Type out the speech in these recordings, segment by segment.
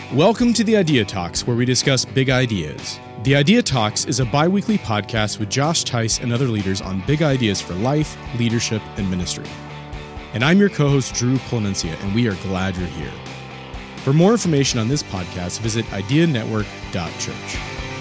Welcome to the Idea Talks, where we discuss big ideas. The Idea Talks is a bi-weekly podcast with Josh Tice and other leaders on big ideas for life, leadership, and ministry. And I'm your co-host, Drew Planencia, and we are glad you're here. For more information on this podcast, visit ideanetwork.church.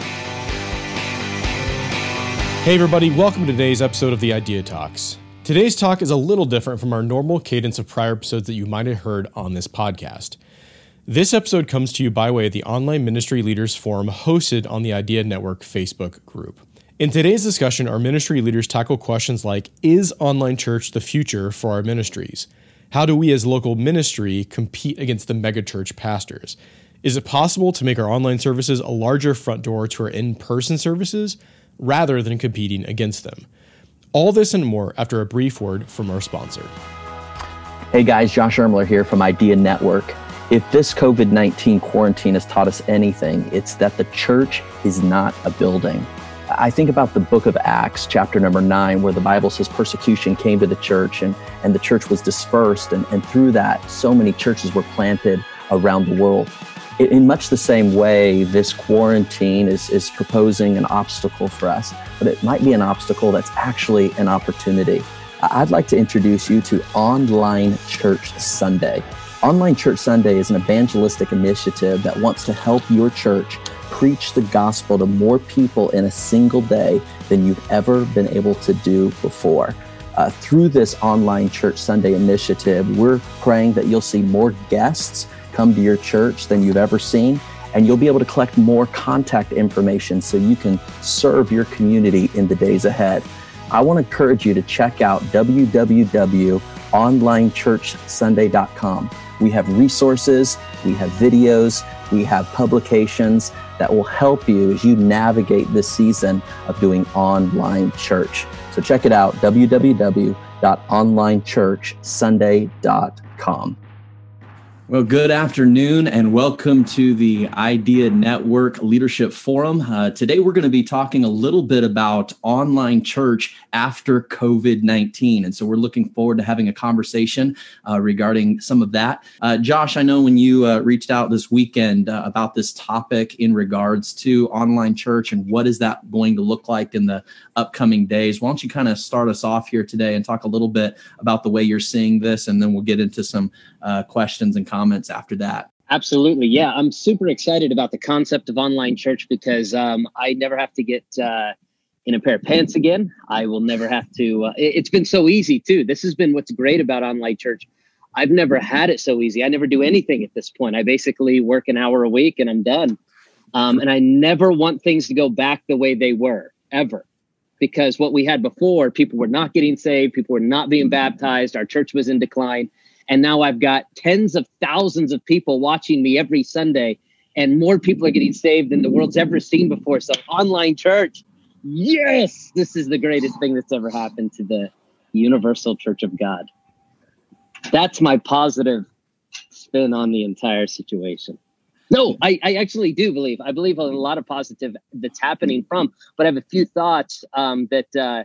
Hey everybody, welcome to today's episode of the Idea Talks. Today's talk is a little different from our normal cadence of prior episodes that you might have heard on this podcast. This episode comes to you by way of the Online Ministry Leaders Forum hosted on the Idea Network Facebook group. In today's discussion, our ministry leaders tackle questions like, is online church the future for our ministries? How do we as local ministry compete against the megachurch pastors? Is it possible to make our online services a larger front door to our in-person services rather than competing against them? All this and more after a brief word from our sponsor. Hey guys, Josh Ermler here from Idea Network. If this COVID-19 quarantine has taught us anything, it's that the church is not a building. I think about the book of Acts, chapter number 9, where the Bible says persecution came to the church and the church was dispersed. And through that, so many churches were planted around the world. In much the same way, this quarantine is proposing an obstacle for us, but it might be an obstacle that's actually an opportunity. I'd like to introduce you to Online Church Sunday. Online Church Sunday is an evangelistic initiative that wants to help your church preach the gospel to more people in a single day than you've ever been able to do before. Through this Online Church Sunday initiative, we're praying that you'll see more guests come to your church than you've ever seen, and you'll be able to collect more contact information so you can serve your community in the days ahead. I want to encourage you to check out www.onlinechurchsunday.com. We have resources, we have videos, we have publications that will help you as you navigate this season of doing online church. So check it out, www.onlinechurchsunday.com. Well, good afternoon and welcome to the Idea Network Leadership Forum. Today, we're going to be talking a little bit about online church after COVID-19. And so we're looking forward to having a conversation regarding some of that. Josh, I know when you reached out this weekend about this topic in regards to online church and what is that going to look like in the upcoming days, why don't you kind of start us off here today and talk a little bit about the way you're seeing this, and then we'll get into some questions and comments after that. Absolutely. Yeah, I'm super excited about the concept of online church because I never have to get in a pair of pants again. I will never have to. It's been so easy, too. This has been what's great about online church. I've never had it so easy. I never do anything at this point. I basically work an hour a week and I'm done. And I never want things to go back the way they were, ever. Because what we had before, people were not getting saved. People were not being baptized. Our church was in decline. And now I've got tens of thousands of people watching me every Sunday, and more people are getting saved than the world's ever seen before. So online church, yes, this is the greatest thing that's ever happened to the universal church of God. That's my positive spin on the entire situation. No, I actually do believe. I believe a lot of positive that's happening from, but I have a few thoughts that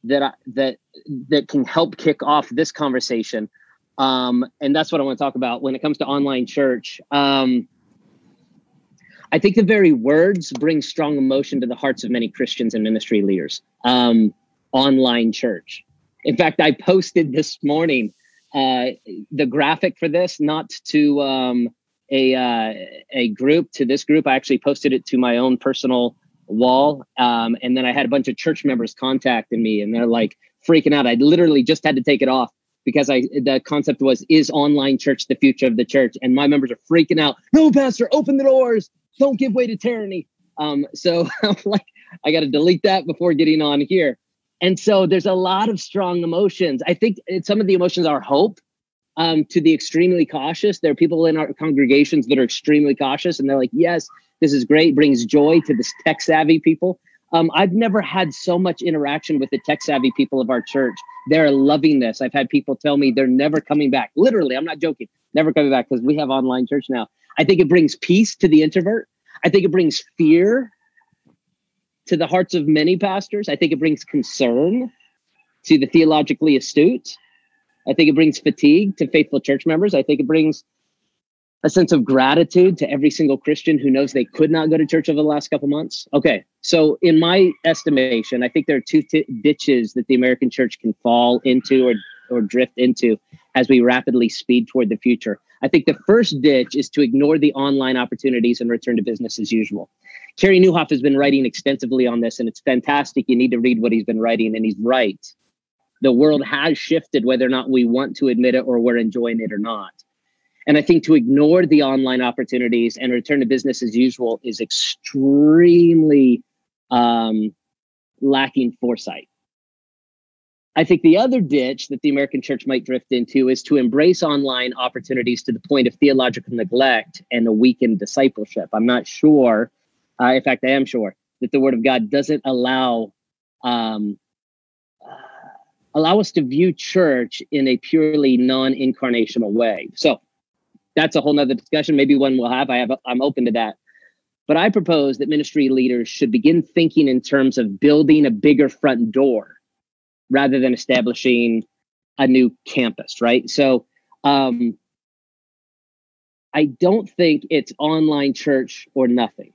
can help kick off this conversation. And that's what I want to talk about when it comes to online church. I think the very words bring strong emotion to the hearts of many Christians and ministry leaders. Online church. In fact, I posted this morning the graphic for this, not to a group, to this group. I actually posted it to my own personal wall. And then I had a bunch of church members contacting me, and they're like freaking out. I literally just had to take it off, because the concept was, is online church the future of the church? And my members are freaking out. No, pastor, open the doors. Don't give way to tyranny. So I'm like, I got to delete that before getting on here. And so there's a lot of strong emotions. I think some of the emotions are hope to the extremely cautious. There are people in our congregations that are extremely cautious, and they're like, yes, this is great. Brings joy to the tech savvy people. I've never had so much interaction with the tech savvy people of our church. They're loving this. I've had people tell me they're never coming back. Literally, I'm not joking. Never coming back because we have online church now. I think it brings peace to the introvert. I think it brings fear to the hearts of many pastors. I think it brings concern to the theologically astute. I think it brings fatigue to faithful church members. I think it brings a sense of gratitude to every single Christian who knows they could not go to church over the last couple months. Okay, so in my estimation, I think there are two ditches that the American church can fall into or drift into as we rapidly speed toward the future. I think the first ditch is to ignore the online opportunities and return to business as usual. Carey Nieuwhof has been writing extensively on this, and it's fantastic. You need to read what he's been writing, and he's right. The world has shifted, whether or not we want to admit it or we're enjoying it or not. And I think to ignore the online opportunities and return to business as usual is extremely lacking foresight. I think the other ditch that the American church might drift into is to embrace online opportunities to the point of theological neglect and a weakened discipleship. I'm not sure, in fact, I am sure that the Word of God doesn't allow us to view church in a purely non-incarnational way. So that's a whole nother discussion. Maybe one we'll have. I'm open to that. But I propose that ministry leaders should begin thinking in terms of building a bigger front door rather than establishing a new campus, right? So I don't think it's online church or nothing.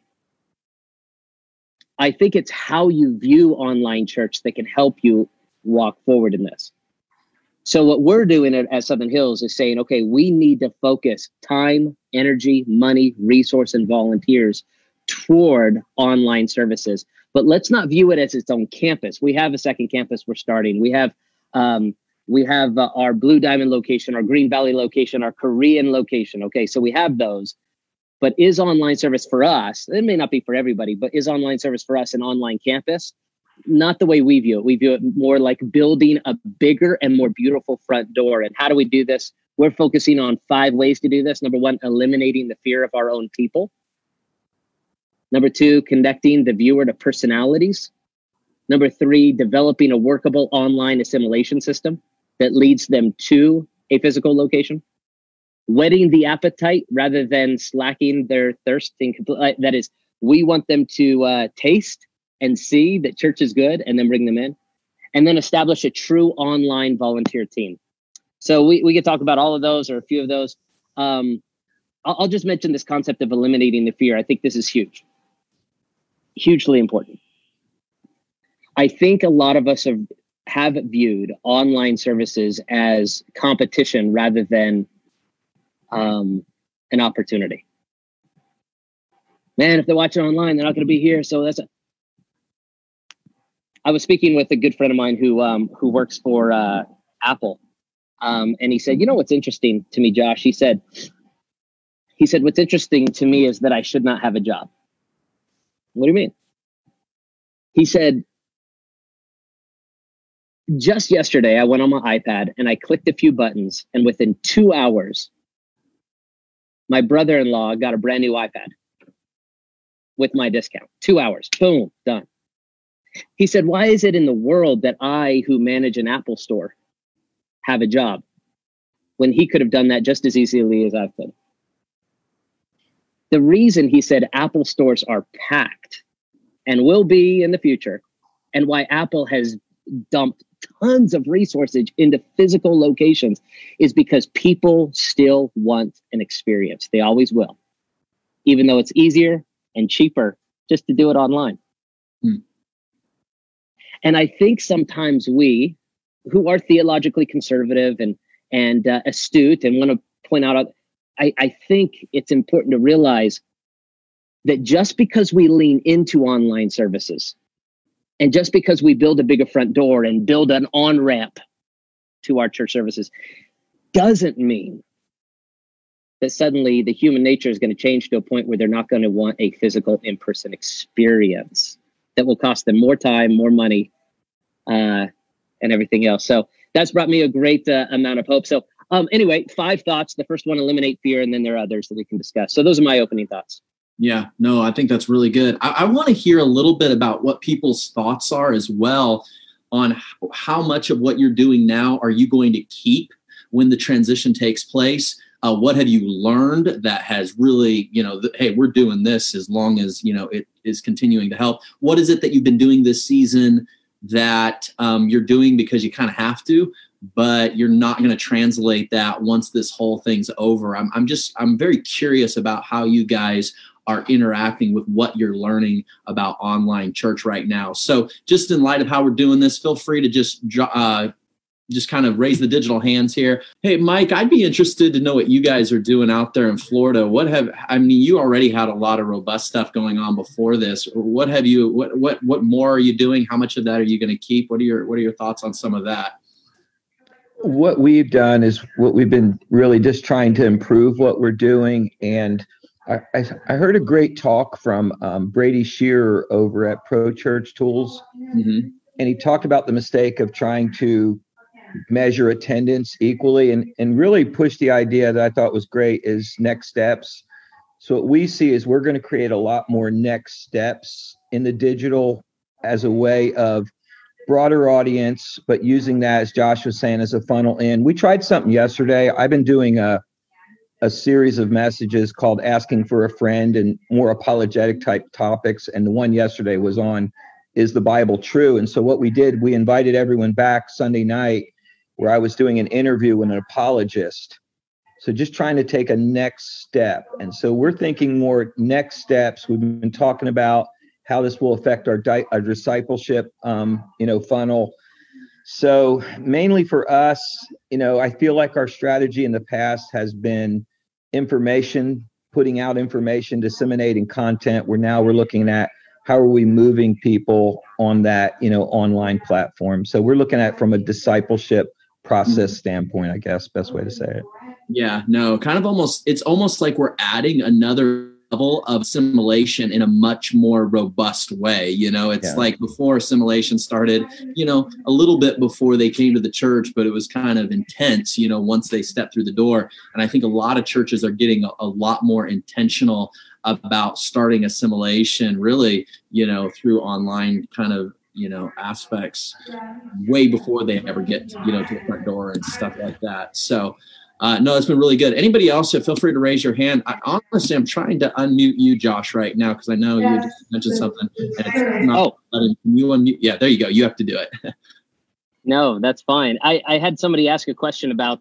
I think it's how you view online church that can help you walk forward in this. So what we're doing at Southern Hills is saying, okay, we need to focus time, energy, money, resource, and volunteers toward online services. But let's not view it as its own campus. We have a second campus we're starting. We have our Blue Diamond location, our Green Valley location, our Korean location. Okay, so we have those. But is online service for us, it may not be for everybody, but is online service for us an online campus? Not the way we view it. We view it more like building a bigger and more beautiful front door. And how do we do this? We're focusing on 5 ways to do this. Number 1, eliminating the fear of our own people. Number 2, connecting the viewer to personalities. Number 3, developing a workable online assimilation system that leads them to a physical location. Whetting the appetite rather than slacking their thirst. That is, we want them to taste and see that church is good and then bring them in. And then establish a true online volunteer team. So we could talk about all of those or a few of those. I'll just mention this concept of eliminating the fear. I think this is huge. Hugely important. I think a lot of us have viewed online services as competition rather than an opportunity. Man, if they're watching online, they're not going to be here. So I was speaking with a good friend of mine who works for Apple, and he said, "You know what's interesting to me, Josh?" He said, "What's interesting to me is that I should not have a job." What do you mean? He said, "Just yesterday, I went on my iPad and I clicked a few buttons, and within 2 hours, my brother-in-law got a brand new iPad with my discount. 2 hours, boom, done." He said, "Why is it in the world that I, who manage an Apple store, have a job when he could have done that just as easily as I could?" The reason, he said, Apple stores are packed and will be in the future, and why Apple has dumped tons of resources into physical locations, is because people still want an experience. They always will, even though it's easier and cheaper just to do it online. And I think sometimes we, who are theologically conservative and astute and want to point out, I think it's important to realize that just because we lean into online services and just because we build a bigger front door and build an on-ramp to our church services doesn't mean that suddenly the human nature is going to change to a point where they're not going to want a physical in-person experience that will cost them more time, more money, and everything else. So that's brought me a great amount of hope. So anyway, 5 thoughts. The first one, eliminate fear, and then there are others that we can discuss. So those are my opening thoughts. Yeah, no, I think that's really good. I want to hear a little bit about what people's thoughts are as well on how much of what you're doing now are you going to keep when the transition takes place? What have you learned that has really, hey, we're doing this as long as, it is continuing to help? What is it that you've been doing this season that you're doing because you kind of have to? but you're not going to translate that once this whole thing's over. I'm very curious about how you guys are interacting with what you're learning about online church right now. So just in light of how we're doing this, feel free to just kind of raise the digital hands here. Hey, Mike, I'd be interested to know what you guys are doing out there in Florida. You already had a lot of robust stuff going on before this. What more are you doing? How much of that are you going to keep? What are your thoughts on some of that? What we've done is what we've been really just trying to improve what we're doing. And I heard a great talk from Brady Shearer over at Pro Church Tools. Mm-hmm. And he talked about the mistake of trying to measure attendance equally and really push the idea that I thought was great is next steps. So what we see is we're going to create a lot more next steps in the digital as a way of broader audience, but using that, as Josh was saying, as a funnel in. We tried something yesterday. I've been doing a series of messages called Asking for a Friend and more apologetic type topics. And the one yesterday was on, is the Bible true? And so what we did, we invited everyone back Sunday night where I was doing an interview with an apologist. So just trying to take a next step. And so we're thinking more next steps. We've been talking about how this will affect our discipleship, funnel. So mainly for us, I feel like our strategy in the past has been information, putting out information, disseminating content. We're looking at how are we moving people on that, online platform. So we're looking at from a discipleship process standpoint, I guess, best way to say it. Yeah, no, it's almost like we're adding another level of assimilation in a much more robust way. Like before assimilation started, a little bit before they came to the church, but it was kind of intense, once they stepped through the door. And I think a lot of churches are getting a lot more intentional about starting assimilation really, through online kind of, aspects way before they ever get, to the front door and stuff like that. So no, it's been really good. Anybody else, feel free to raise your hand. Honestly, I'm trying to unmute you, Josh, right now, because I know you just mentioned something. And it's not letting you unmute. Yeah, there you go. You have to do it. No, that's fine. I had somebody ask a question about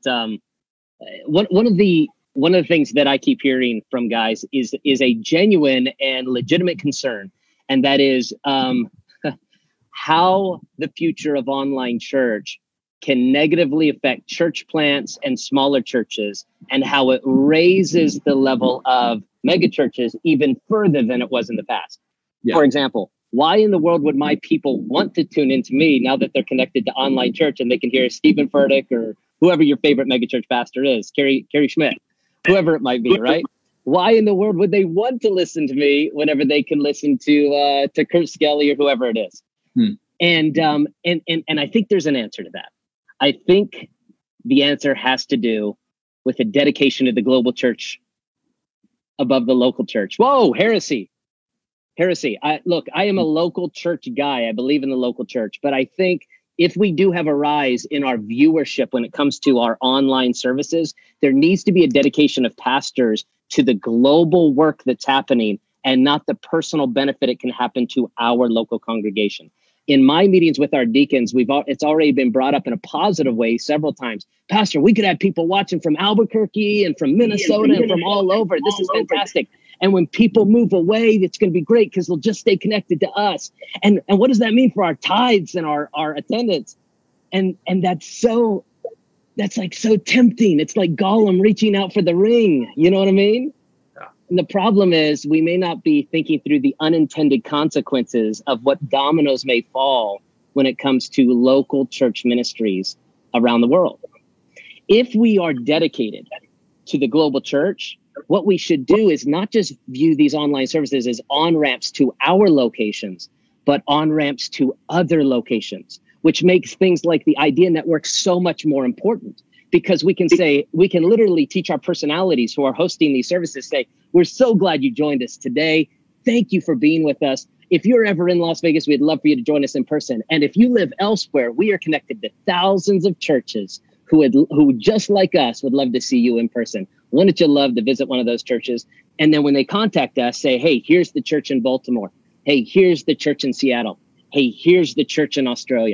one of the things that I keep hearing from guys is a genuine and legitimate concern, and that is how the future of online church can negatively affect church plants and smaller churches, and how it raises the level of mega churches even further than it was in the past. Yeah. For example, why in the world would my people want to tune into me now that they're connected to online church and they can hear Stephen Furtick or whoever your favorite megachurch pastor is, Kerry Schmidt, whoever it might be, right? Why in the world would they want to listen to me whenever they can listen to Kurt Skelly or whoever it is? And I think there's an answer to that. I think the answer has to do with a dedication to the global church above the local church. Whoa, heresy. I am a local church guy. I believe in the local church, but I think if we do have a rise in our viewership when it comes to our online services, there needs to be a dedication of pastors to the global work that's happening and not the personal benefit it can happen to our local congregation. In my meetings with our deacons, it's already been brought up in a positive way several times. Pastor, we could have people watching from Albuquerque and from Minnesota and from all over. This is fantastic. And when people move away, it's going to be great because they'll just stay connected to us. And what does that mean for our tithes and our attendance? And that's like so tempting. It's like Gollum reaching out for the ring. You know what I mean? Yeah. And the problem is we may not be thinking through the unintended consequences of what dominoes may fall when it comes to local church ministries around the world. If we are dedicated to the global church, what we should do is not just view these online services as on-ramps to our locations, but on-ramps to other locations, which makes things like the Idea Network so much more important, because we can literally teach our personalities who are hosting these services, say, we're so glad you joined us today. Thank you for being with us. If you're ever in Las Vegas, we'd love for you to join us in person. And if you live elsewhere, we are connected to thousands of churches who just like us would love to see you in person. Wouldn't you love to visit one of those churches? And then when they contact us, say, hey, here's the church in Baltimore. Hey, here's the church in Seattle. Hey, here's the church in Australia.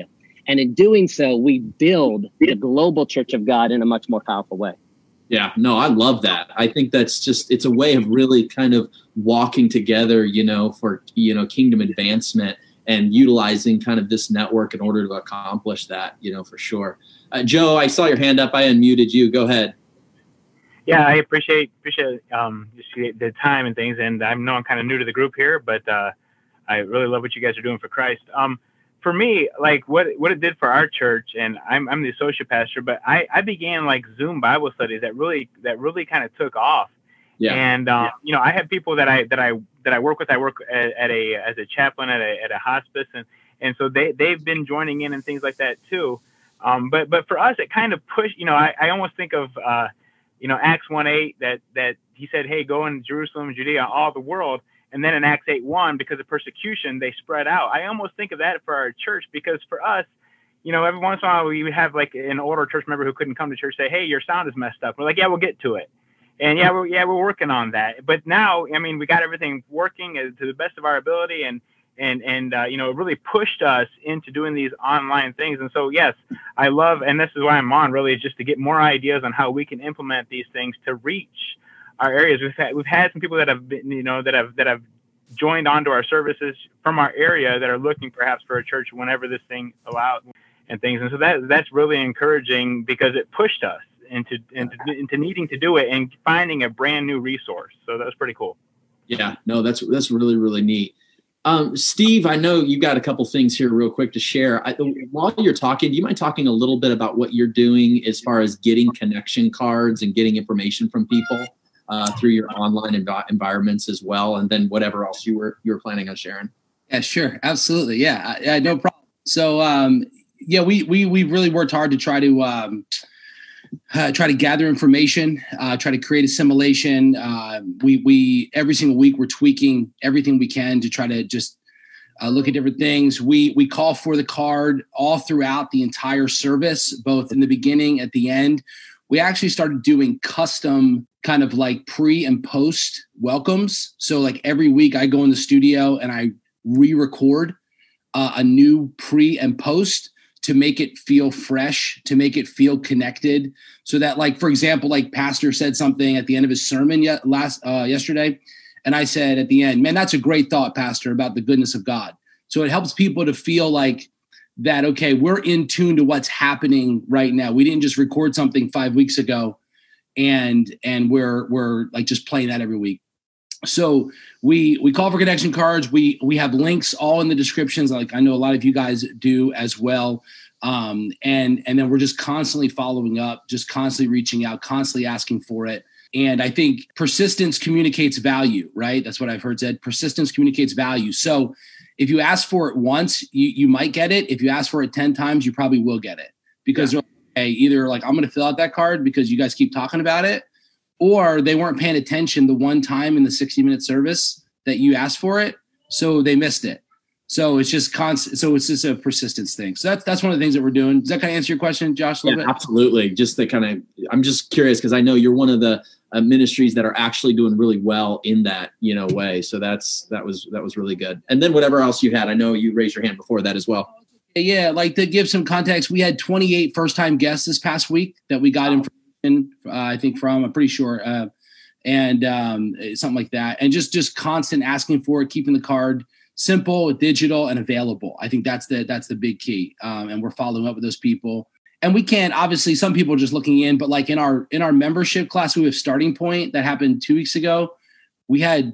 And in doing so, we build the global church of God in a much more powerful way. Yeah, no, I love that. I think that's just, it's a way of really kind of walking together, for, kingdom advancement and utilizing kind of this network in order to accomplish that, for sure. Joe, I saw your hand up. I unmuted you. Go ahead. Yeah, I appreciate just the time and things. And I know I'm kind of new to the group here, but I really love what you guys are doing for Christ. For me, like what it did for our church, and I'm the associate pastor, but I began like Zoom Bible studies that really kind of took off. Yeah. And I have people that I work with. I work as a chaplain at a hospice, and so they've been joining in and things like that too. But for us, it kind of pushed. I almost think of Acts 1:8 that he said, "Hey, go in Jerusalem, Judea, all the world." And then in Acts 8:1, because of persecution, they spread out. I almost think of that for our church, because for us, every once in a while we would have like an older church member who couldn't come to church say, "Hey, your sound is messed up." We're like, "Yeah, we'll get to it." And we're working on that. But now, we got everything working to the best of our ability, and it really pushed us into doing these online things. And so, yes, I love, and this is why I'm on, really, is just to get more ideas on how we can implement these things to reach our areas. We've had some people that have been, that have joined onto our services from our area that are looking perhaps for a church whenever this thing allows and things. And so that's really encouraging, because it pushed us into needing to do it and finding a brand new resource. So that's pretty cool. Yeah, no, that's really, really neat. Steve, I know you got a couple things here real quick to share. While you're talking, do you mind talking a little bit about what you're doing as far as getting connection cards and getting information from people through your online environments as well, and then whatever else you were planning on sharing? Yeah, sure, absolutely. Yeah, no problem. So we really worked hard to try to gather information, try to create assimilation. We every single week we're tweaking everything we can to try to just look at different things. We call for the card all throughout the entire service, both in the beginning, at the end. We actually started doing custom kind of like pre and post welcomes. So like every week I go in the studio and I re-record a new pre and post to make it feel fresh, to make it feel connected. So that, like, for example, like Pastor said something at the end of his sermon yesterday. And I said at the end, "Man, that's a great thought, Pastor, about the goodness of God." So it helps people to feel like that, okay, we're in tune to what's happening right now. We didn't just record something 5 weeks ago and we're like just playing that every week. So we call for connection cards. We have links all in the descriptions, like I know a lot of you guys do as well. And then we're just constantly following up, just constantly reaching out, constantly asking for it. And I think persistence communicates value, right? That's what I've heard said. Persistence communicates value. So if you ask for it once, you might get it. If you ask for it 10 times, you probably will get it, because either like, I'm going to fill out that card because you guys keep talking about it, or they weren't paying attention the one time in the 60-minute service that you asked for it, so they missed it. So it's just constant. So it's just a persistence thing. So that's one of the things that we're doing. Does that kind of answer your question, Josh? A little bit? Absolutely. Just I'm just curious, because I know you're one of the ministries that are actually doing really well in that way. So that was really good. And then whatever else you had, I know you raised your hand before that as well. Yeah, like to give some context, we had 28 first-time guests this past week that we got information, I think from, I'm pretty sure, and something like that. And just constant asking for it, keeping the card simple, digital, and available. I think that's the big key. And we're following up with those people. And we can't, obviously, some people are just looking in, but like in our membership class, we have Starting Point that happened 2 weeks ago. We had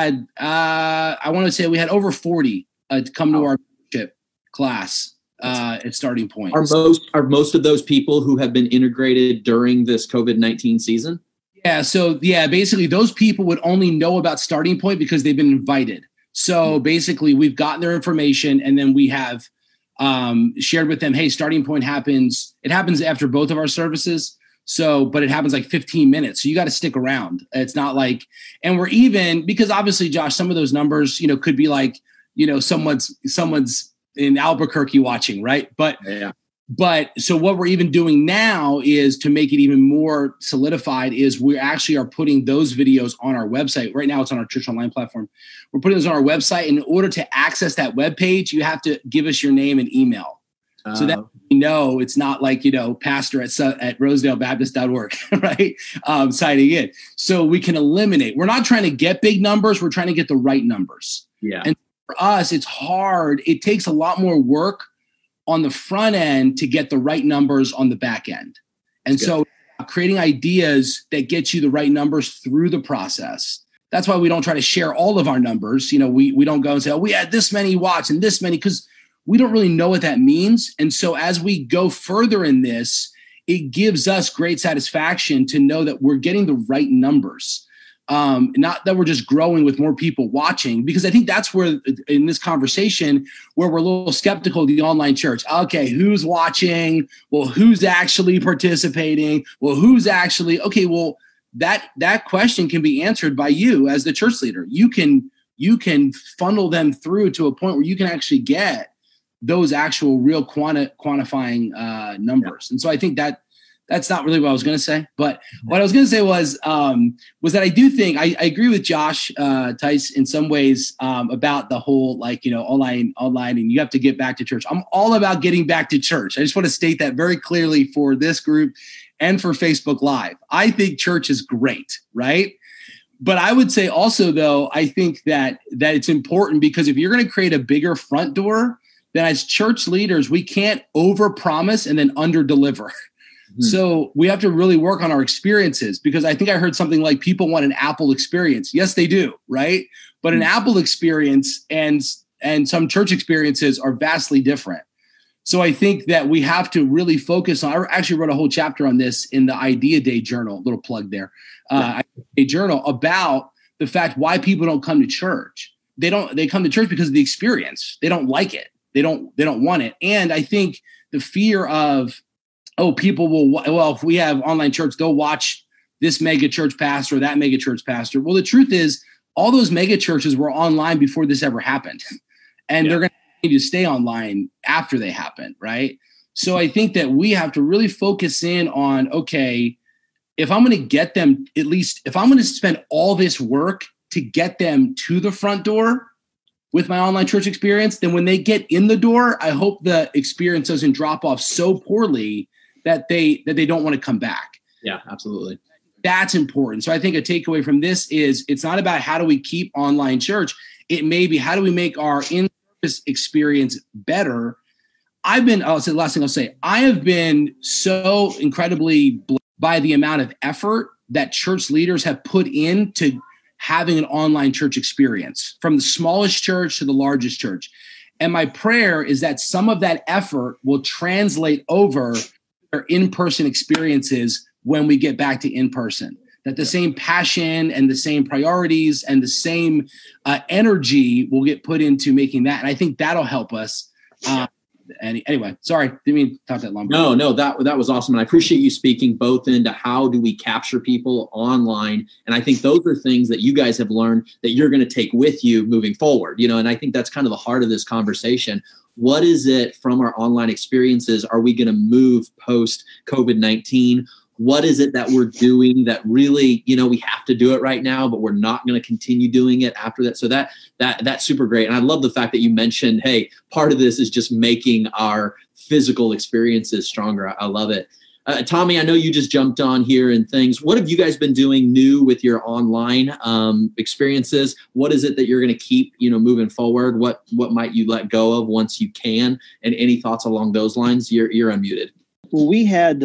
I want to say we had over 40 come to our membership class at Starting Point. Are most of those people who have been integrated during this COVID-19 season? Yeah. So basically those people would only know about Starting Point because they've been invited. So basically we've gotten their information, and then we have shared with them, hey, Starting Point happens. It happens after both of our services. So, but it happens like 15 minutes. So you got to stick around. It's not like, and we're even, because obviously, Josh, some of those numbers, could be like, someone's in Albuquerque watching, right? But so what we're even doing now is to make it even more solidified is we actually are putting those videos on our website. Right now it's on our Church Online platform. We're putting those on our website. And in order to access that webpage, you have to give us your name and email. So that we know it's not like, pastor at rosedalebaptist.org, right? Signing in. So we can eliminate. We're not trying to get big numbers. We're trying to get the right numbers. Yeah. And for us, it's hard. It takes a lot more work on the front end to get the right numbers on the back end. And so creating ideas that get you the right numbers through the process. That's why we don't try to share all of our numbers. We don't go and say, we had this many watts and this many, because we don't really know what that means. And so as we go further in this, it gives us great satisfaction to know that we're getting the right numbers. Not that we're just growing with more people watching, because I think that's where in this conversation where we're a little skeptical of the online church. Okay, who's watching? Well, who's actually participating? Well, that question can be answered by you as the church leader. You can funnel them through to a point where you can actually get those actual real quantifying numbers. And so I think that's not really what I was going to say. But what I was going to say was that I do think I agree with Josh Tice in some ways about the whole online, and you have to get back to church. I'm all about getting back to church. I just want to state that very clearly for this group and for Facebook Live. I think church is great, right? But I would say also, though, I think that it's important, because if you're going to create a bigger front door, then as church leaders, we can't overpromise and then underdeliver. Mm-hmm. So we have to really work on our experiences, because I think I heard something like people want an Apple experience. Yes, they do, right? But an Apple experience and some church experiences are vastly different. So I think that we have to really focus on, I actually wrote a whole chapter on this in the Idea Day Journal, little plug there, a journal about the fact why people don't come to church. They come to church because of the experience. They don't like it. They don't want it. And I think the fear of, people will, if we have online church, they'll watch this mega church pastor or that mega church pastor. Well, the truth is all those mega churches were online before this ever happened. And they're going to continue to stay online after they happen, right? So I think that we have to really focus in on, okay, if I'm going to get them, at least if I'm going to spend all this work to get them to the front door with my online church experience, then when they get in the door, I hope the experience doesn't drop off so poorly that they don't want to come back. Yeah, absolutely. That's important. So I think a takeaway from this is it's not about how do we keep online church. It may be how do we make our in-service experience better. I'll say the last thing I'll say, I have been so incredibly blessed by the amount of effort that church leaders have put into having an online church experience, from the smallest church to the largest church. And my prayer is that some of that effort will translate over their in-person experiences when we get back to in-person, that the same passion and the same priorities and the same energy will get put into making that. And I think that'll help us. Anyway, sorry, didn't mean to talk that long. No, that was awesome. And I appreciate you speaking both into how do we capture people online. And I think those are things that you guys have learned that you're going to take with you moving forward, and I think that's kind of the heart of this conversation. What is it from our online experiences are we going to move post COVID-19? What is it that we're doing that really, we have to do it right now, but we're not going to continue doing it after that? So that's super great. And I love the fact that you mentioned, hey, part of this is just making our physical experiences stronger. I love it. Tommy, I know you just jumped on here and things. What have you guys been doing new with your online experiences? What is it that you're going to keep, moving forward? What might you let go of once you can? And any thoughts along those lines? You're unmuted. Well, we had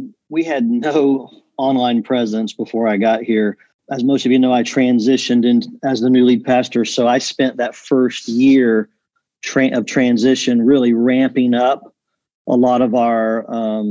no online presence before I got here. As most of you know, I transitioned in as the new lead pastor. So I spent that first year of transition really ramping up a lot of our,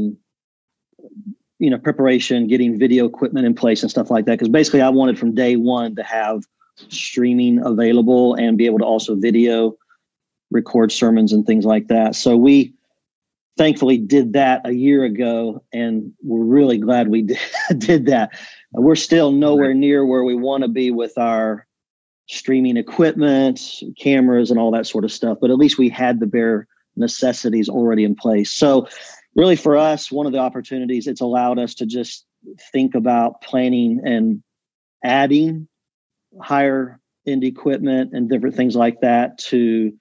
preparation, getting video equipment in place and stuff like that. Because basically I wanted from day one to have streaming available and be able to also video record sermons and things like that. So we thankfully did that a year ago, and we're really glad we did that. We're still nowhere near where we want to be with our streaming equipment, cameras, and all that sort of stuff, but at least we had the bare necessities already in place. So really for us, one of the opportunities, it's allowed us to just think about planning and adding higher end equipment and different things like that to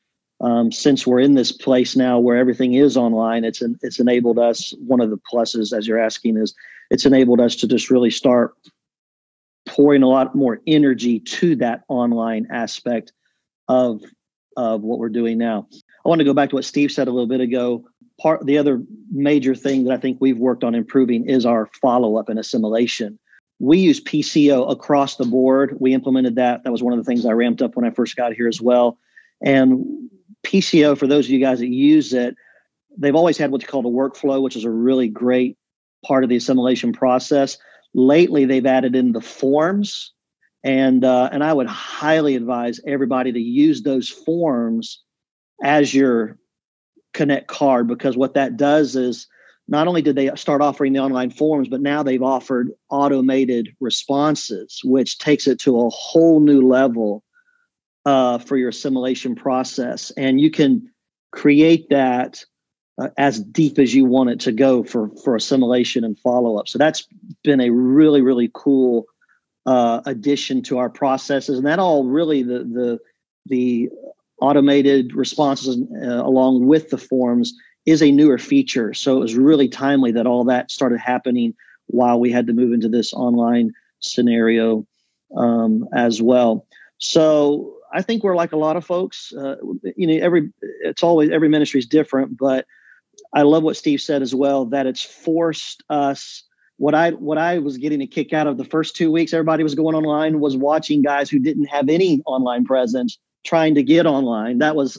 Since we're in this place now where everything is online, it's enabled us. One of the pluses, as you're asking, is it's enabled us to just really start pouring a lot more energy to that online aspect of what we're doing now. I want to go back to what Steve said a little bit ago. The other major thing that I think we've worked on improving is our follow-up and assimilation. We use PCO across the board. We implemented that. That was one of the things I ramped up when I first got here as well. And PCO, for those of you guys that use it, they've always had what's called a workflow, which is a really great part of the assimilation process. Lately, they've added in the forms, and I would highly advise everybody to use those forms as your Connect card, because what that does is not only did they start offering the online forms, but now they've offered automated responses, which takes it to a whole new level for your assimilation process. And you can create that as deep as you want it to go for assimilation and follow-up. So that's been a really, really cool addition to our processes. And that all really, the automated responses along with the forms is a newer feature. So it was really timely that all that started happening while we had to move into this online scenario as well. So I think we're like a lot of folks. Every ministry is different, but I love what Steve said as well, that it's forced us. What I was getting a kick out of the first 2 weeks, everybody was going online, was watching guys who didn't have any online presence trying to get online. That was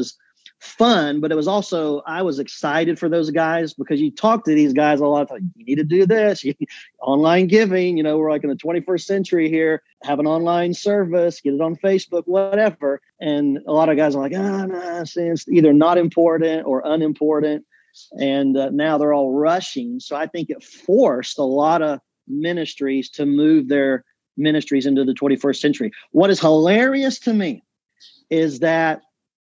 fun, but it was also, I was excited for those guys, because you talk to these guys a lot, like, you need to do this, online giving, we're like in the 21st century here, have an online service, get it on Facebook, whatever. And a lot of guys are like, no, it's either not important or unimportant. And now they're all rushing. So I think it forced a lot of ministries to move their ministries into the 21st century. What is hilarious to me is that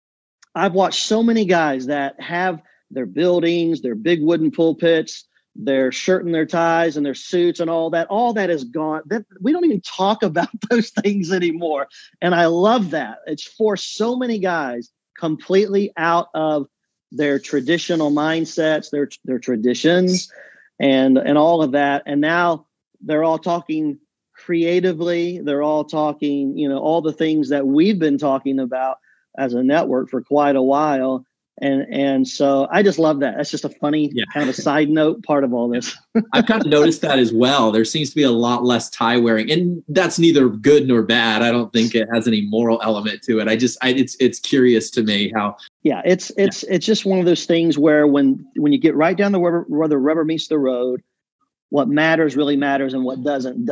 I've watched so many guys that have their buildings, their big wooden pulpits, their shirt and their ties and their suits and all that is gone. We don't even talk about those things anymore. And I love that. It's forced so many guys completely out of their traditional mindsets, their traditions and all of that. And now they're all talking creatively. They're all talking, all the things that we've been talking about as a network for quite a while. And so I just love that. That's just a funny kind of a side note part of all this. I've kind of noticed that as well. There seems to be a lot less tie wearing, and that's neither good nor bad. I don't think it has any moral element to it. It's curious to me how. Yeah, it's just one of those things where when you get right down where the rubber meets the road, what matters really matters, and what doesn't.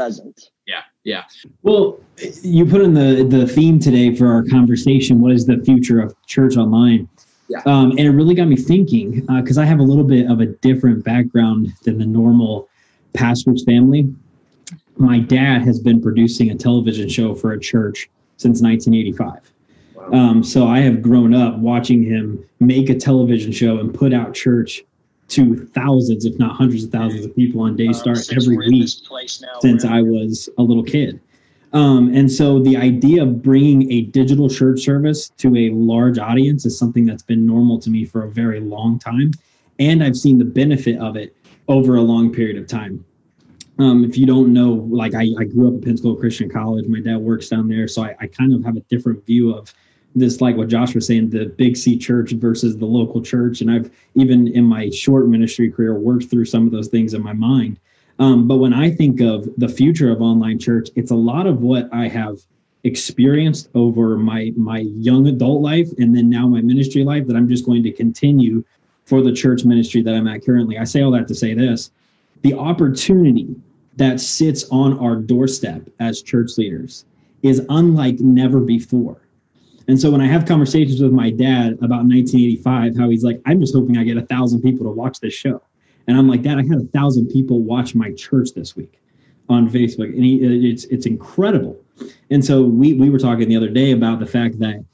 Yeah. Well, you put in the theme today for our conversation, what is the future of church online? Yeah. And it really got me thinking, because I have a little bit of a different background than the normal pastor's family. My dad has been producing a television show for a church since 1985. Wow. So I have grown up watching him make a television show and put out church to thousands, if not hundreds of thousands of people on Daystar every week since I was a little kid. And so the idea of bringing a digital church service to a large audience is something that's been normal to me for a very long time. And I've seen the benefit of it over a long period of time. If you don't know, like I grew up at Pensacola Christian College. My dad works down there. So I kind of have a different view of this, like what Josh was saying, the big C church versus the local church. And I've even in my short ministry career worked through some of those things in my mind. But when I think of the future of online church, it's a lot of what I have experienced over my young adult life and then now my ministry life that I'm just going to continue for the church ministry that I'm at currently. I say all that to say this: the opportunity that sits on our doorstep as church leaders is unlike never before. And so when I have conversations with my dad about 1985, how he's like, I'm just hoping I get 1,000 people to watch this show. And I'm like, Dad, I had 1,000 people watch my church this week on Facebook. And it's incredible. And so we were talking the other day about the fact that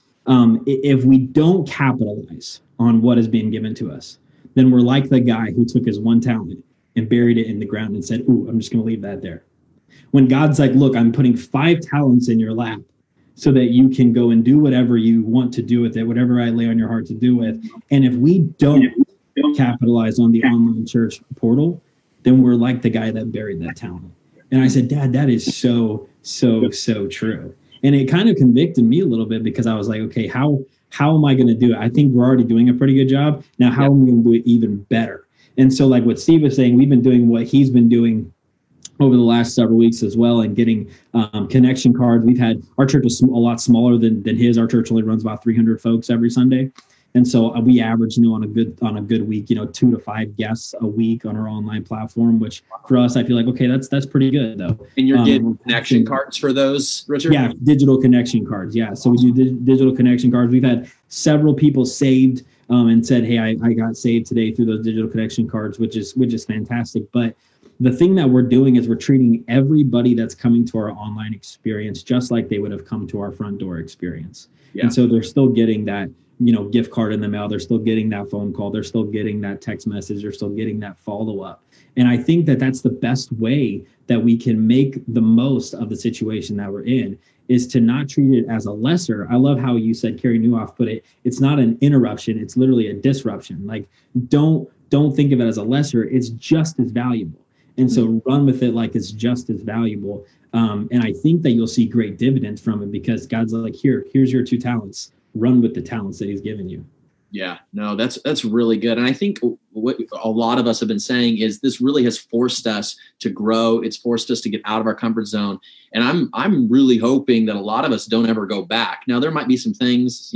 if we don't capitalize on what is being given to us, then we're like the guy who took his one talent and buried it in the ground and said, ooh, I'm just going to leave that there. When God's like, look, I'm putting 5 talents in your lap. so that you can go and do whatever you want to do with it, whatever I lay on your heart to do with. And if we don't capitalize on the online church portal, then we're like the guy that buried that talent. And I said, Dad, that is so true. And it kind of convicted me a little bit, because I was like, okay, how am I going to do it? I think we're already doing a pretty good job. Now, how am I going to do it even better? And so like what Steve was saying, we've been doing what he's been doing over the last several weeks as well, and getting connection cards. We've had, our church is a lot smaller than his. Our church only runs about 300 folks every Sunday. And so we average, on a good week, 2 to 5 guests a week on our online platform, which for us, I feel like, okay, that's pretty good though. And you're getting connection cards for those, Richard? Yeah, digital connection cards. Yeah. So we do digital connection cards. We've had several people saved and said, hey, I got saved today through those digital connection cards, which is fantastic. But the thing that we're doing is we're treating everybody that's coming to our online experience just like they would have come to our front door experience. Yeah. And so they're still getting that, gift card in the mail. They're still getting that phone call. They're still getting that text message. They're still getting that follow-up. And I think that that's the best way that we can make the most of the situation that we're in, is to not treat it as a lesser. I love how you said, Carey Nieuwhof put it, it's not an interruption. It's literally a disruption. Like, don't think of it as a lesser. It's just as valuable. And so run with it like it's just as valuable. And I think that you'll see great dividends from it, because God's like, here's your 2 talents. Run with the talents that he's given you. Yeah, no, that's really good. And I think what a lot of us have been saying is this really has forced us to grow. It's forced us to get out of our comfort zone. And I'm really hoping that a lot of us don't ever go back. Now, there might be some things,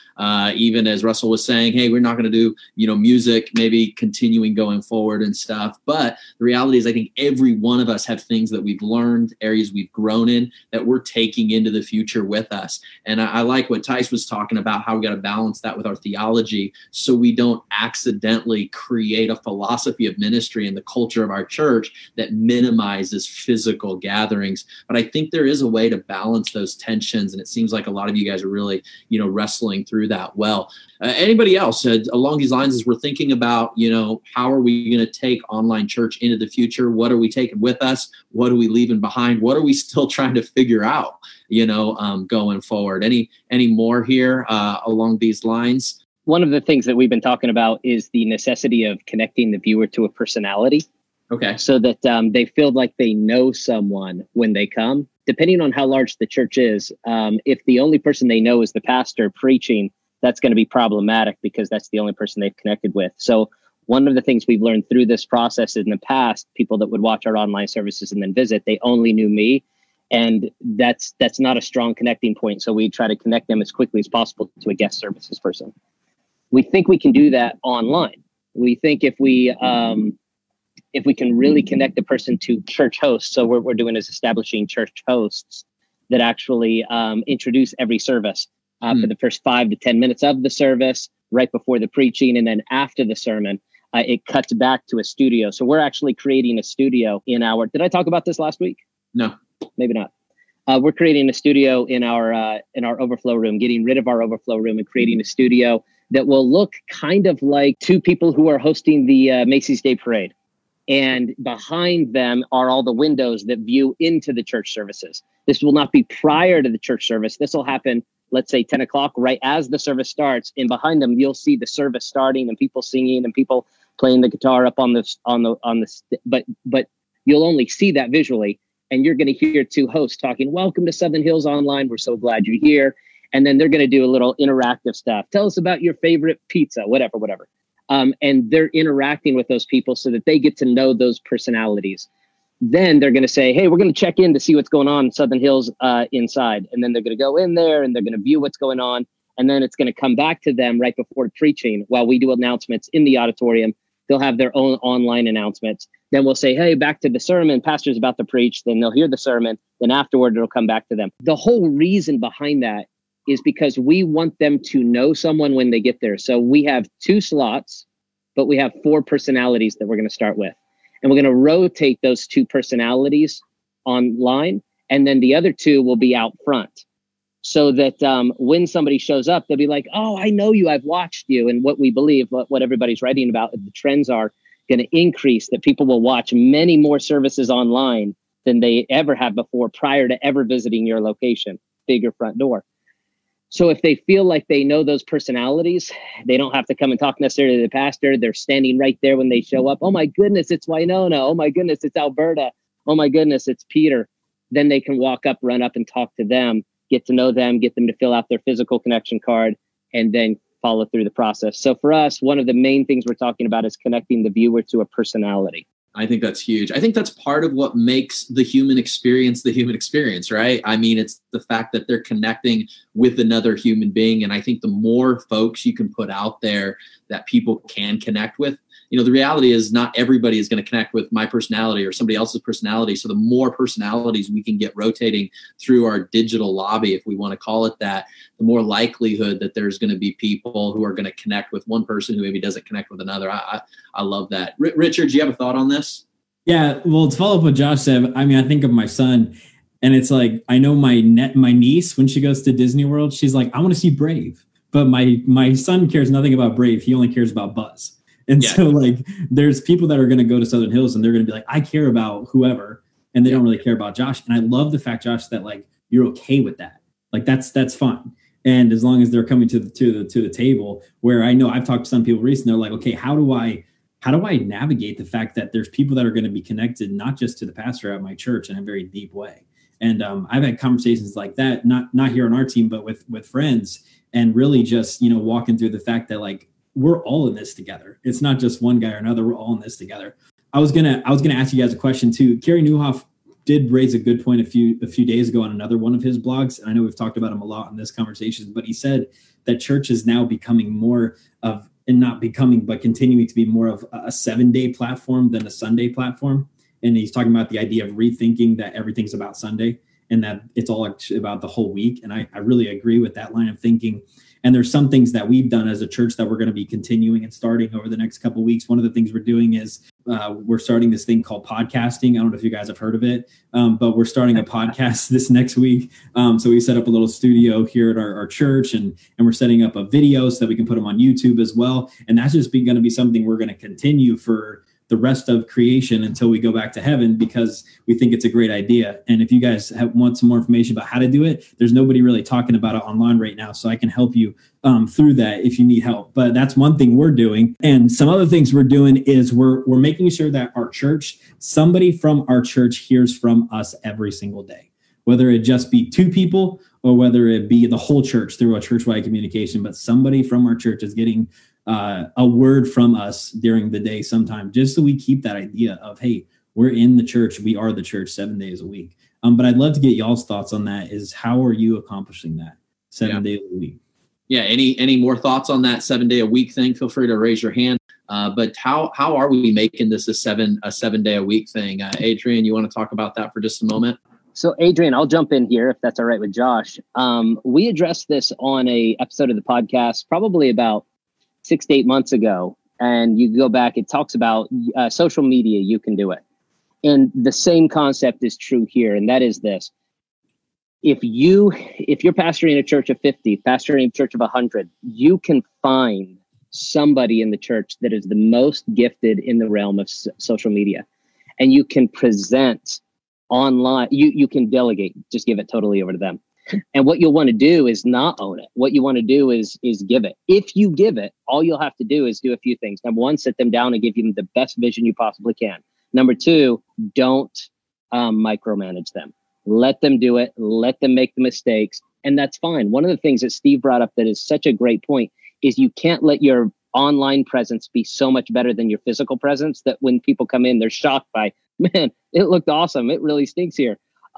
even as Russell was saying, hey, we're not going to do, music, maybe continuing going forward and stuff. But the reality is, I think every one of us have things that we've learned, areas we've grown in, that we're taking into the future with us. And I like what Tice was talking about, how we got to balance that with our theology, so we don't accidentally create a philosophy of ministry in the culture of our church that minimizes physical gatherings. But I think there is a way to balance those tensions, and it seems like a lot of you guys are really, wrestling through that well. Anybody else along these lines, as we're thinking about, how are we going to take online church into the future? What are we taking with us? What are we leaving behind? What are we still trying to figure out, going forward? Any more here along these lines? One of the things that we've been talking about is the necessity of connecting the viewer to a personality. Okay. So that they feel like they know someone when they come. Depending on how large the church is, if the only person they know is the pastor preaching, that's going to be problematic, because that's the only person they've connected with. So one of the things we've learned through this process in the past, people that would watch our online services and then visit, they only knew me. And that's not a strong connecting point. So we try to connect them as quickly as possible to a guest services person. We think we can do that online. We think if we can really connect the person to church hosts, so what we're doing is establishing church hosts that actually introduce every service for the first 5 to 10 minutes of the service, right before the preaching, and then after the sermon, it cuts back to a studio. So we're actually creating a studio in our. Did I talk about this last week? No, maybe not. We're creating a studio in our overflow room, getting rid of our overflow room and creating a studio that will look kind of like 2 people who are hosting the Macy's Day Parade. And behind them are all the windows that view into the church services. This will not be prior to the church service. This will happen, let's say 10 o'clock, right as the service starts. And behind them, you'll see the service starting and people singing and people playing the guitar up but you'll only see that visually. And you're going to hear 2 hosts talking, welcome to Southern Hills Online. We're so glad you're here. And then they're going to do a little interactive stuff. Tell us about your favorite pizza, whatever. And they're interacting with those people so that they get to know those personalities. Then they're going to say, hey, we're going to check in to see what's going on in Southern Hills inside. And then they're going to go in there and they're going to view what's going on. And then it's going to come back to them right before preaching while we do announcements in the auditorium. They'll have their own online announcements. Then we'll say, hey, back to the sermon. Pastor's about to preach. Then they'll hear the sermon. Then afterward, it'll come back to them. The whole reason behind that is because we want them to know someone when they get there. So we have 2 slots, but we have 4 personalities that we're going to start with. And we're going to rotate those 2 personalities online. And then the other 2 will be out front. So that when somebody shows up, they'll be like, oh, I know you. I've watched you. And what we believe, what everybody's writing about, the trends are going to increase, that people will watch many more services online than they ever have before prior to ever visiting your location. bigger front door. So if they feel like they know those personalities, they don't have to come and talk necessarily to the pastor. They're standing right there when they show up. Oh my goodness, it's Winona. Oh my goodness, it's Alberta. Oh my goodness, it's Peter. Then they can walk up, run up and talk to them, get to know them, get them to fill out their physical connection card, and then follow through the process. So for us, one of the main things we're talking about is connecting the viewer to a personality. I think that's huge. I think that's part of what makes the human experience, right? I mean, it's the fact that they're connecting with another human being. And I think the more folks you can put out there that people can connect with, the reality is not everybody is going to connect with my personality or somebody else's personality. So the more personalities we can get rotating through our digital lobby, if we want to call it that, the more likelihood that there's going to be people who are going to connect with one person who maybe doesn't connect with another. I love that. Richard, do you have a thought on this? Yeah, well, to follow up what Josh said, I mean, I think of my son, and it's like, I know my niece, when she goes to Disney World, she's like, I want to see Brave. But my son cares nothing about Brave. He only cares about Buzz. And so like, there's people that are going to go to Southern Hills and they're going to be like, I care about whoever, and they don't really care about Josh. And I love the fact, Josh, that like, you're okay with that. Like that's fun. And as long as they're coming to the table, where I know I've talked to some people recently, they're like, okay, how do I navigate the fact that there's people that are going to be connected, not just to the pastor at my church in a very deep way. And I've had conversations like that, not here on our team, but with friends, and really just, walking through the fact that like, we're all in this together. It's not just one guy or another. We're all in this together. I was gonna ask you guys a question too. Carey Nieuwhof did raise a good point a few days ago on another one of his blogs. And I know we've talked about him a lot in this conversation, but he said that church is now becoming more of, and not becoming, but continuing to be more of a 7-day platform than a Sunday platform. And he's talking about the idea of rethinking that everything's about Sunday and that it's all about the whole week. And I really agree with that line of thinking. And there's some things that we've done as a church that we're going to be continuing and starting over the next couple of weeks. One of the things we're doing is we're starting this thing called podcasting. I don't know if you guys have heard of it, but we're starting a podcast this next week. So we set up a little studio here at our church, and we're setting up a video so that we can put them on YouTube as well. And that's just going to be something we're going to continue for the rest of creation until we go back to heaven, because we think it's a great idea. And if you guys want some more information about how to do it, there's nobody really talking about it online right now. So I can help you through that if you need help. But that's one thing we're doing. And some other things we're doing is we're making sure that our church, somebody from our church hears from us every single day, whether it just be 2 people or whether it be the whole church through a church-wide communication. But somebody from our church is getting a word from us during the day sometime, just so we keep that idea of, hey, we're in the church. We are the church 7 days a week. But I'd love to get y'all's thoughts on that. Is how are you accomplishing that 7 days a week? Yeah. Any more thoughts on that 7 day a week thing? Feel free to raise your hand. But how are we making this a 7 day a week thing? Adrian, you want to talk about that for just a moment? So Adrian, I'll jump in here if that's all right with Josh. We addressed this on a episode of the podcast, probably about 6 to 8 months ago. And you go back, it talks about social media, you can do it. And the same concept is true here. And that is this. If you're pastoring a church of 50, pastoring a church of 100, you can find somebody in the church that is the most gifted in the realm of social media. And you can present online, you can delegate, just give it totally over to them. And what you'll want to do is not own it. What you want to do is give it. If you give it, all you'll have to do is do a few things. Number one, sit them down and give them the best vision you possibly can. Number two, don't micromanage them. Let them do it. Let them make the mistakes. And that's fine. One of the things that Steve brought up that is such a great point is you can't let your online presence be so much better than your physical presence that when people come in, they're shocked by, man, it looked awesome. It really stinks here.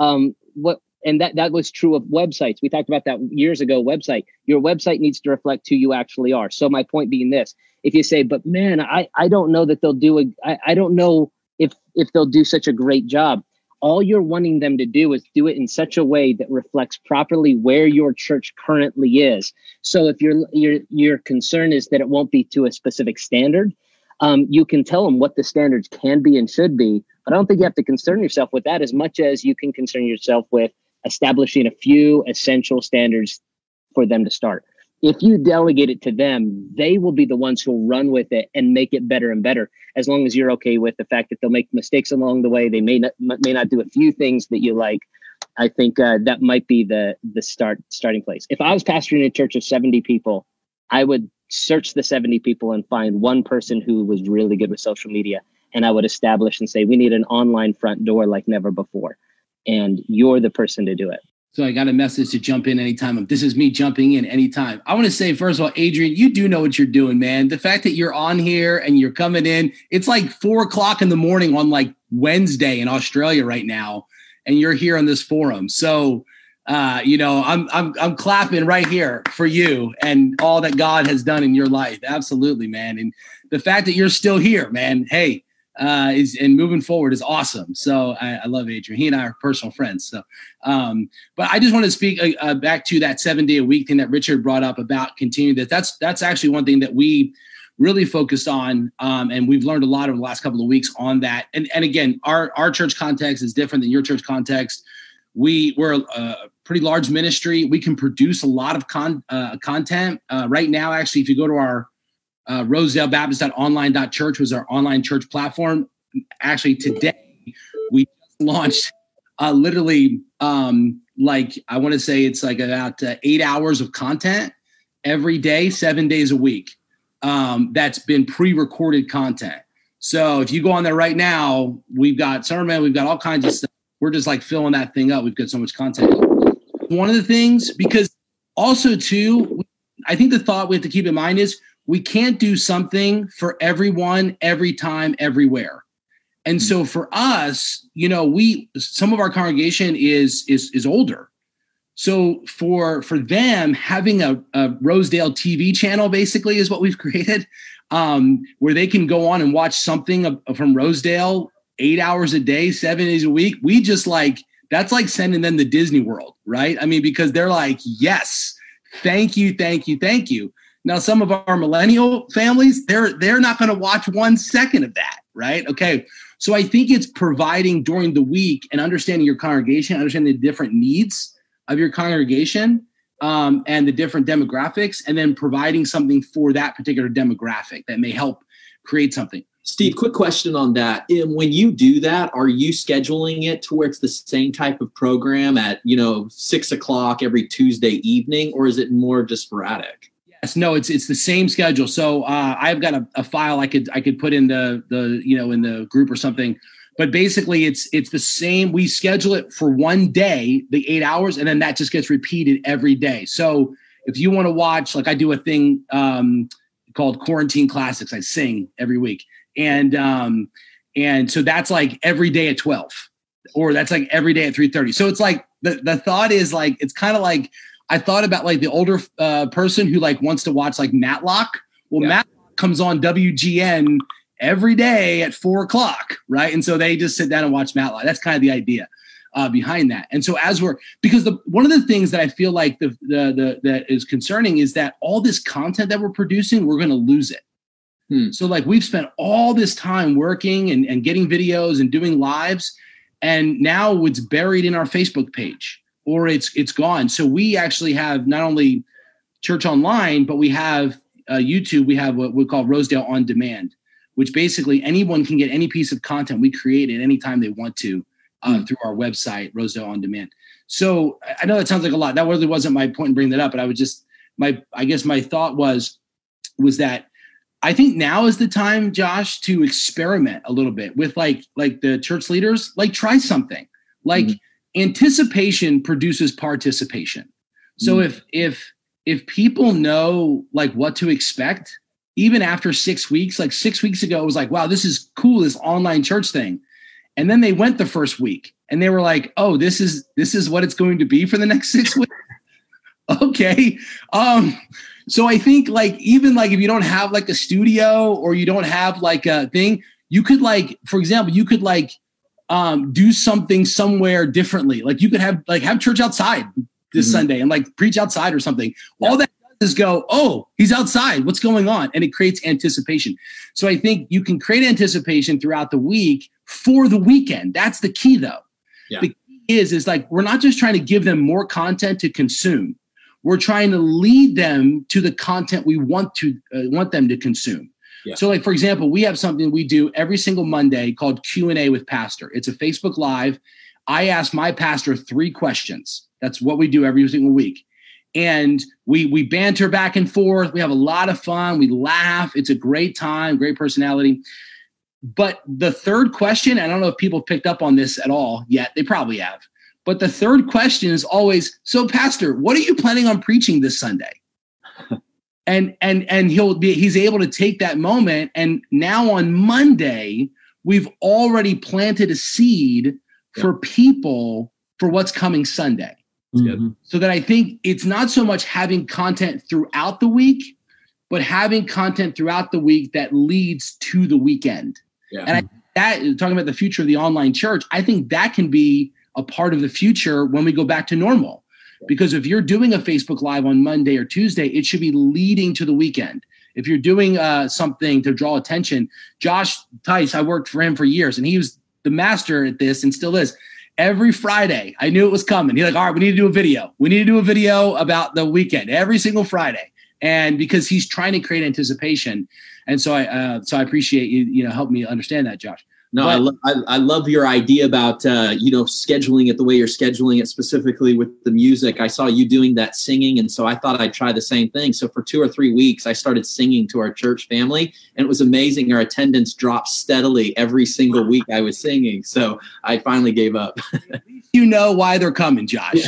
And that was true of websites. We talked about that years ago. Your website needs to reflect who you actually are. So my point being this: if you say, "But man, I don't know that they'll do I don't know if they'll do such a great job," all you're wanting them to do is do it in such a way that reflects properly where your church currently is. So if your concern is that it won't be to a specific standard, you can tell them what the standards can be and should be. But I don't think you have to concern yourself with that as much as you can concern yourself with establishing a few essential standards for them to start. If you delegate it to them, they will be the ones who'll run with it and make it better and better, as long as you're okay with the fact that they'll make mistakes along the way. They may not do a few things that you like, I think that might be the starting place. If I was pastoring a church of 70 people, I would search the 70 people and find one person who was really good with social media. And I would establish and say, we need an online front door like never before. And you're the person to do it. So I got a message to jump in anytime. This is me jumping in anytime. I want to say, first of all, Adrian, you do know what you're doing, man. The fact that you're on here and you're coming in, it's like 4:00 in the morning on like Wednesday in Australia right now. And you're here on this forum. So, I'm clapping right here for you and all that God has done in your life. Absolutely, man. And the fact that you're still here, man, hey, and moving forward is awesome. So I love Adrian. He and I are personal friends. So, but I just want to speak back to that 7-day-a-week thing that Richard brought up about continuing this. That's actually one thing that we really focused on, and we've learned a lot over the last couple of weeks on that. And again, our church context is different than your church context. We're a pretty large ministry. We can produce a lot of content. Right now, actually, if you go to our RosedaleBaptist.online.church was our online church platform. Actually, today we launched literally like I want to say it's like about 8 hours of content every day, 7 days a week. That's been pre-recorded content. So if you go on there right now, we've got sermon, we've got all kinds of stuff. We're just like filling that thing up. We've got so much content. One of the things, because also too, I think the thought we have to keep in mind is we can't do something for everyone, every time, everywhere. And so for us, some of our congregation is older. So for them, having a Rosedale TV channel basically is what we've created, where they can go on and watch something from Rosedale 8 hours a day, 7 days a week. We just that's like sending them to Disney World, right? I mean, because they're like, yes, thank you, thank you, thank you. Now, some of our millennial families, they're not going to watch 1 second of that, right? Okay. So I think it's providing during the week and understanding your congregation, understanding the different needs of your congregation and the different demographics, and then providing something for that particular demographic that may help create something. Steve, quick question on that. When you do that, are you scheduling it to where it's the same type of program at, 6 o'clock every Tuesday evening, or is it more just sporadic? Yes, no, it's the same schedule. So I've got a file I could put in the in the group or something. But basically, it's the same. We schedule it for one day, the 8 hours, and then that just gets repeated every day. So if you want to watch, like I do a thing called Quarantine Classics, I sing every week, and so that's like every day at 12, or that's like every day at 3:30. So it's like the thought is like it's kind of like I thought about like the older person who like wants to watch like Matlock. Well, yeah. Matlock comes on WGN every day at 4 o'clock, right? And so they just sit down and watch Matlock. That's kind of the idea behind that. And so because one of the things that I feel like that is concerning is that all this content that we're producing, we're going to lose it. So like we've spent all this time working and getting videos and doing lives, and now it's buried in our Facebook page or it's gone. So we actually have not only Church Online, but we have YouTube. We have what we call Rosedale On Demand, which basically anyone can get any piece of content we create at any time they want to through our website, Rosedale On Demand. So I know that sounds like a lot. That really wasn't my point in bringing that up, but I would just, I guess my thought was that I think now is the time, Josh, to experiment a little bit with like the church leaders, like try something. Like anticipation produces participation. So if people know like what to expect, even after 6 weeks, like 6 weeks ago, it was like, wow, this is cool, this online church thing. And then they went the first week and they were like, oh, this is what it's going to be for the next 6 weeks. Okay. So I think like, even like if you don't have like a studio or you don't have like a thing, you could like, for example, you could like do something somewhere differently. Like you could have church outside this Sunday and like preach outside or something. Yeah. All that does is go, oh, he's outside. What's going on? And it creates anticipation. So I think you can create anticipation throughout the week for the weekend. That's the key though. Yeah. The key is like, we're not just trying to give them more content to consume. We're trying to lead them to the content we want them to consume. Yeah. So like, for example, we have something we do every single Monday called Q&A with Pastor. It's a Facebook Live. I ask my pastor 3 questions. That's what we do every single week. And we banter back and forth. We have a lot of fun. We laugh. It's a great time, great personality. But the third question, I don't know if people picked up on this at all yet. They probably have. But the third question is always, so pastor, what are you planning on preaching this Sunday? And he's able to take that moment. And now on Monday, we've already planted a seed for people for what's coming Sunday. Mm-hmm. So that I think it's not so much having content throughout the week, but having content throughout the week that leads to the weekend. Yeah. And talking about the future of the online church, I think that can be a part of the future when we go back to normal. Because if you're doing a Facebook Live on Monday or Tuesday, it should be leading to the weekend. If you're doing something to draw attention, Josh Tice, I worked for him for years, and he was the master at this and still is. Every Friday, I knew it was coming. He's like, all right, we need to do a video. We need to do a video about the weekend every single Friday. And because he's trying to create anticipation. And so I appreciate you help me understand that, Josh. No, I love your idea about, scheduling it the way you're scheduling it, specifically with the music. I saw you doing that singing, and so I thought I'd try the same thing. So for 2 or 3 weeks, I started singing to our church family, and it was amazing. Our attendance dropped steadily every single week I was singing. So I finally gave up. You know why they're coming, Josh.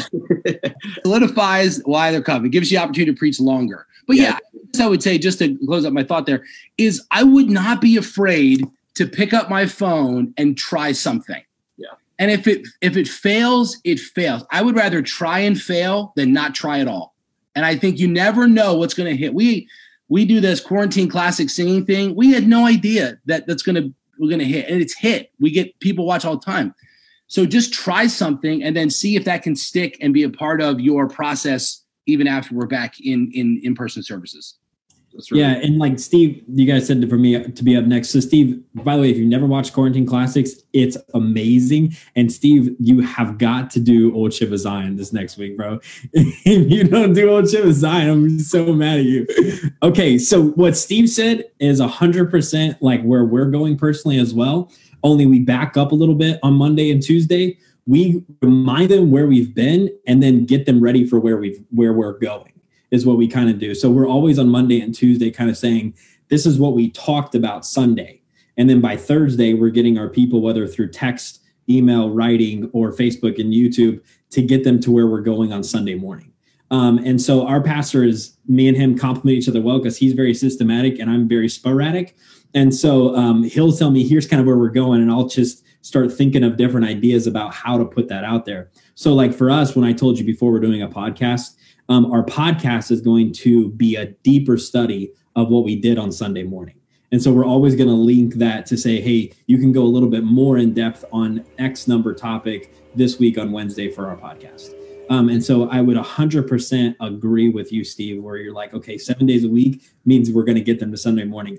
Solidifies why they're coming. Gives you the opportunity to preach longer. But yeah, I would say, just to close up my thought there, is I would not be afraid to pick up my phone and try something. Yeah. And if it fails, it fails. I would rather try and fail than not try at all. And I think you never know what's going to hit. We do this quarantine classic singing thing. We had no idea that we're going to hit, and it's hit. We get people watch all the time. So just try something and then see if that can stick and be a part of your process, even after we're back in in-person services. Really and like Steve, you guys said for me to be up next. So Steve, by the way, if you've never watched Quarantine Classics, it's amazing. And Steve, you have got to do Old Ship of Zion this next week, bro. If you don't do Old Ship of Zion, I'm so mad at you. Okay, so what Steve said is 100% like where we're going personally as well. Only we back up a little bit on Monday and Tuesday. We remind them where we've been and then get them ready for where we're going. Is what we kind of do. So we're always on Monday and Tuesday kind of saying, this is what we talked about Sunday. And then by Thursday, we're getting our people, whether through text, email, writing, or Facebook and YouTube, to get them to where we're going on Sunday morning. And so our pastor is, me and him complement each other well because he's very systematic and I'm very sporadic. And so he'll tell me, here's kind of where we're going. And I'll just start thinking of different ideas about how to put that out there. So like for us, when I told you before we're doing a podcast, our podcast is going to be a deeper study of what we did on Sunday morning. And so we're always going to link that to say, hey, you can go a little bit more in depth on X number topic this week on Wednesday for our podcast. And so I would 100% agree with you, Steve, where you're like, okay, 7 days a week means we're going to get them to Sunday morning.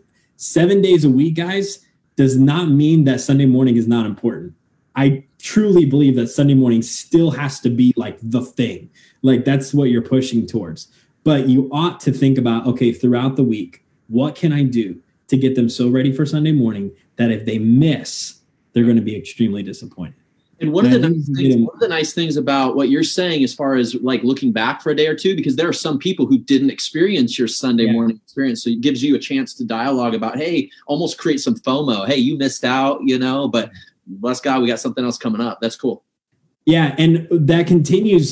7 days a week, guys, does not mean that Sunday morning is not important. I truly believe that Sunday morning still has to be like the thing. Like that's what you're pushing towards. But you ought to think about, okay, throughout the week, what can I do to get them so ready for Sunday morning that if they miss, they're going to be extremely disappointed. And one of the nice things about what you're saying, as far as like looking back for a day or two, because there are some people who didn't experience your Sunday morning experience. So it gives you a chance to dialogue about, hey, almost create some FOMO. Hey, you missed out, but bless God, we got something else coming up. That's cool. Yeah, and that continues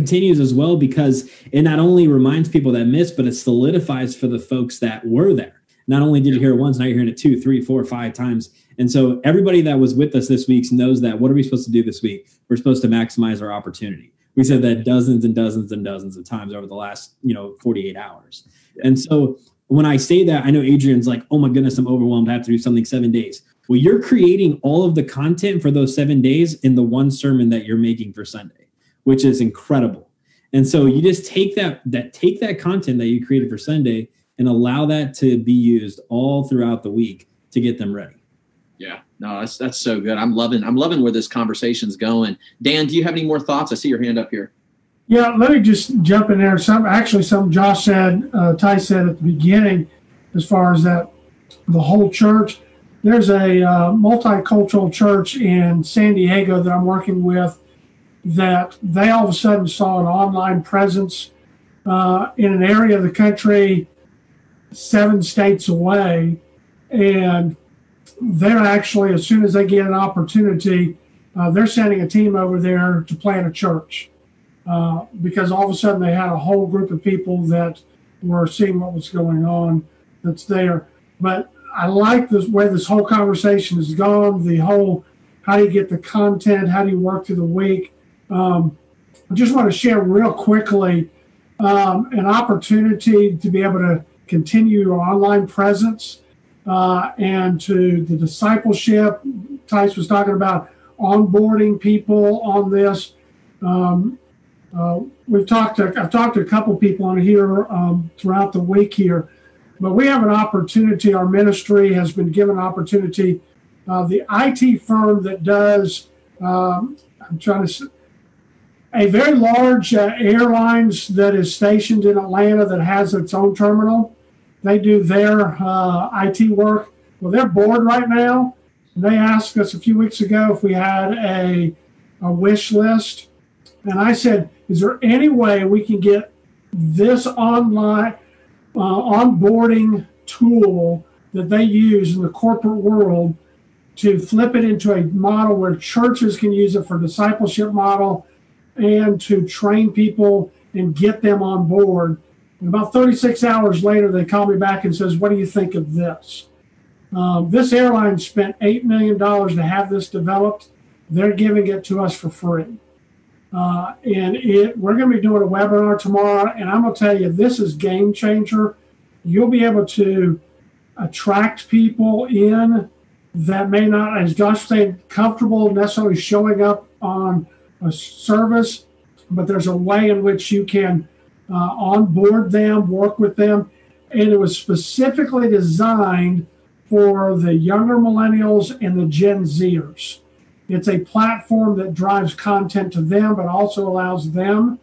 as well, because it not only reminds people that missed, but it solidifies for the folks that were there. Not only did you hear it once, now you're hearing it 2, 3, 4, 5 times. And so everybody that was with us this week knows that. What are we supposed to do this week? We're supposed to maximize our opportunity. We said that dozens and dozens and dozens of times over the last 48 hours. And so when I say that, I know Adrian's like, oh my goodness, I'm overwhelmed. I have to do something 7 days. Well, you're creating all of the content for those 7 days in the one sermon that you're making for Sunday, which is incredible. And so you just take that content that you created for Sunday and allow that to be used all throughout the week to get them ready. Yeah, no, that's so good. I'm loving where this conversation's going. Dan, do you have any more thoughts? I see your hand up here. Yeah, let me just jump in there. Something Josh said, Ty said at the beginning, as far as that, the whole church. there's a multicultural church in San Diego that I'm working with that they all of a sudden saw an online presence in an area of the country 7 states away. And they're actually, as soon as they get an opportunity, they're sending a team over there to plant a church because all of a sudden they had a whole group of people that were seeing what was going on that's there. But I like this way this whole conversation has gone, the whole how do you get the content, how do you work through the week. I just want to share real quickly an opportunity to be able to continue your online presence and to the discipleship. Tice was talking about onboarding people on this. I've talked to a couple people on here throughout the week here, but we have an opportunity. Our ministry has been given an opportunity. The IT firm that does, a very large airlines that is stationed in Atlanta that has its own terminal. They do their IT work. Well, they're bored right now. They asked us a few weeks ago if we had a wish list. And I said, is there any way we can get this online onboarding tool that they use in the corporate world to flip it into a model where churches can use it for discipleship model and to train people and get them on board? And about 36 hours later, they call me back and says, what do you think of this? This airline spent $8 million to have this developed. They're giving it to us for free. We're going to be doing a webinar tomorrow, and I'm going to tell you, this is game changer. You'll be able to attract people in that may not, as Josh said, comfortable necessarily showing up on a service, but there's a way in which you can onboard them, work with them. And it was specifically designed for the younger millennials and the Gen Zers. It's a platform that drives content to them, but also allows them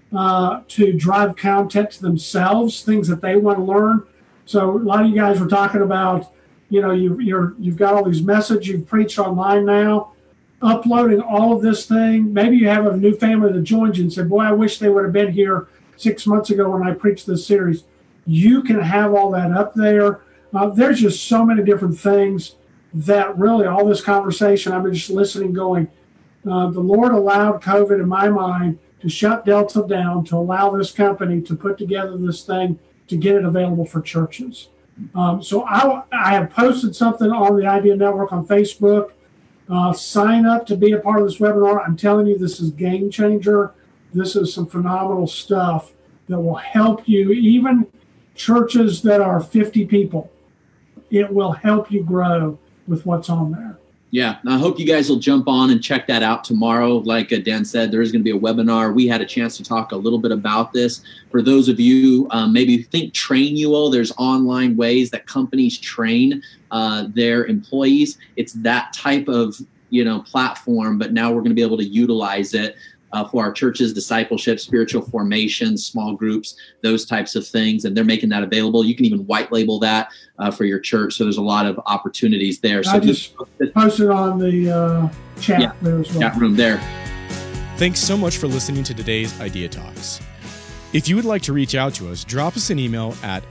to drive content to themselves, things that they want to learn. So a lot of you guys were talking about, you've got all these messages you've preached online now, uploading all of this thing. Maybe you have a new family that joins you and said, boy, I wish they would have been here 6 months ago when I preached this series. You can have all that up there. There's just so many different things that really all this conversation, I've been just listening going, the Lord allowed COVID in my mind to shut Delta down, to allow this company to put together this thing to get it available for churches. So I have posted something on the Idea Network on Facebook. Sign up to be a part of this webinar. I'm telling you, this is game changer. This is some phenomenal stuff that will help you, even churches that are 50 people. It will help you grow with what's on there. Yeah, I hope you guys will jump on and check that out tomorrow. Like Dan said, there is going to be a webinar. We had a chance to talk a little bit about this. For those of you maybe think Trainual, there's online ways that companies train their employees. It's that type of platform, but now we're going to be able to utilize it for our churches, discipleship, spiritual formation, small groups, those types of things. And they're making that available. You can even white label that for your church. So there's a lot of opportunities there. So I just posted on the chat there as well. Chat room there. Thanks so much for listening to today's Idea Talks. If you would like to reach out to us, drop us an email at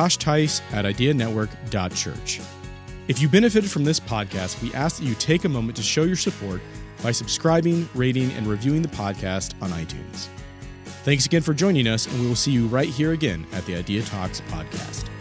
joshtice@ideanetwork.church. If you benefited from this podcast, we ask that you take a moment to show your support by subscribing, rating, and reviewing the podcast on iTunes. Thanks again for joining us, and we will see you right here again at the Idea Talks podcast.